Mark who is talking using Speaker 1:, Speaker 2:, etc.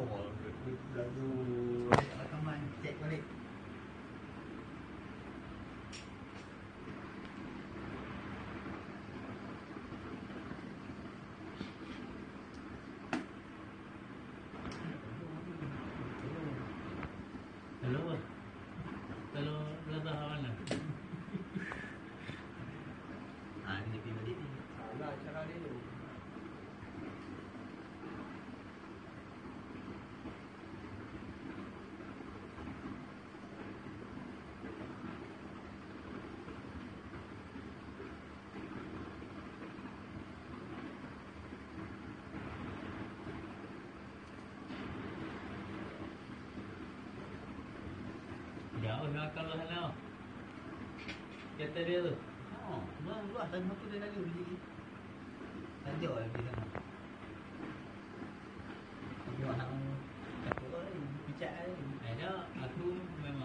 Speaker 1: lagu rekaman cek balik.
Speaker 2: Hello. Kalau belah mana?
Speaker 1: Ni pergi balik ni.
Speaker 3: Salah cara dia tu.
Speaker 2: Jauh nak kalau sana. Kata dia tu.
Speaker 1: Luas tanah tu dia lalu di sini. Tajak di sana. Tapi orang nak takut lagi, picak lagi.
Speaker 2: Ada aku memang